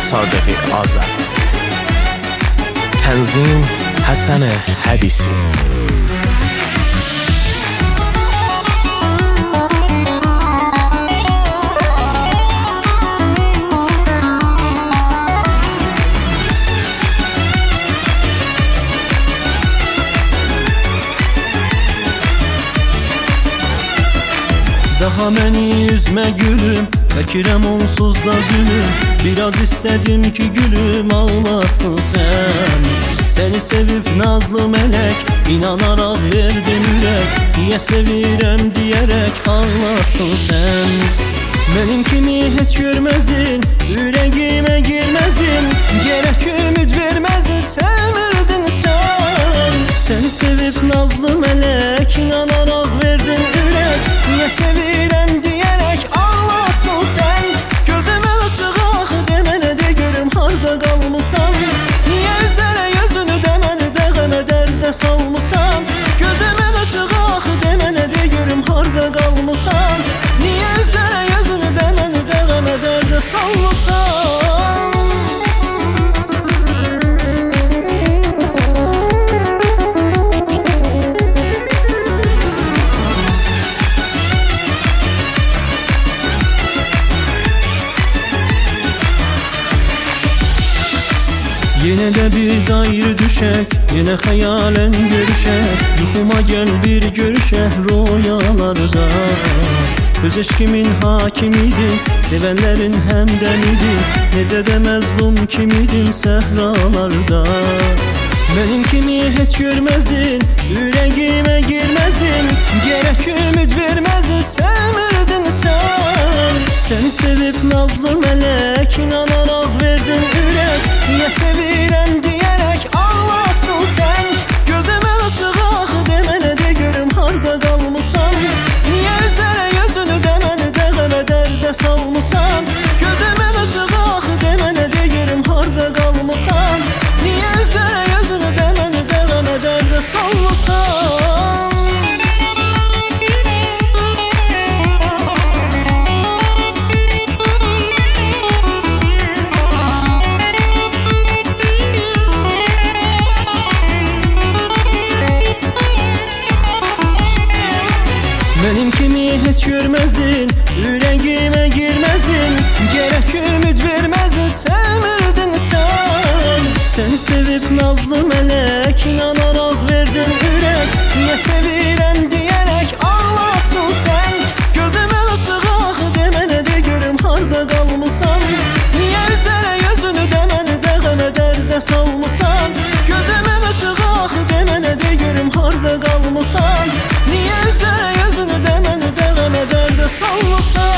Sadığı Azər. Tənzim Həsən Hədisi. Daha məni üzmə gülüm, çəkirəm onsuz da zülüm. Biraz istədim ki gülüm, ağlatdın sən. Səni sevib nazlı mələk, inanaraq verdim ürək. Niyə sevirəm deyərək ağlatdın sən. Mənim kimi heç görməzdin, ürəyimə girməzdin. Gərək ümid verməzdin, sevmirdin sən. Səni sevib nazlı mələk, inanaraq verdim ürək. Niyə sevirəm deyərək ağlatdın sən. Gözümə ışıq axı demənə de görüm harda qalmısan. Niyə üzərə gözünü deməni də qəmə dərdə salmısan. Gözümə ışıq axı demənə de görüm harda qalmısan. Niyə üzərə gözünü deməni də qəmə dərdə salmısan. Yenə də biz ayrı düşək, yenə xəyalən görüşək. Yuxuma gəl bir görüşək rüyalarda. Öz eşkimin hakimidir, sevənlərin həmdənidir. Necə də məzlum kimidim səhralarda. Mənim kimi heç görməzdin, ürəyimə girməzdin. Gərək ümid verməzdin, sevmirdin sən. Səni sevib nazlı mələk, inanaraq verdin ürək. Niyə sevirəm deyərək ağlatdın sən. Gözümə ışıq axı demənə de görüm harda qalmısan. Niyə üzərə gözünü deməni də qəmə dərdə salmısan. Gözümə ışıq axı demənə de görüm harda qalmısan. Niyə üzərə gözünü deməni də qəmə dərdə salmısan. Mənim kimi heç görməzdin, ürəyimə girməzdin. Gərək ümid verməzdin, sevmirdin sən. Səni sevib nazlı mələk, inanaraq verdin ürək. Niyə sevirəm deyərək ağlatdın sən. Gözümə ışıq axı demənə de görüm harda qalmısan. Niyə üzərə gözünü deməni də qəmə dərdə salmısan. Gözümə ışıq axı demənə de görüm harda qalmısan. Niyə üzərə gözünü deməni də qəmə dərdə salmısan.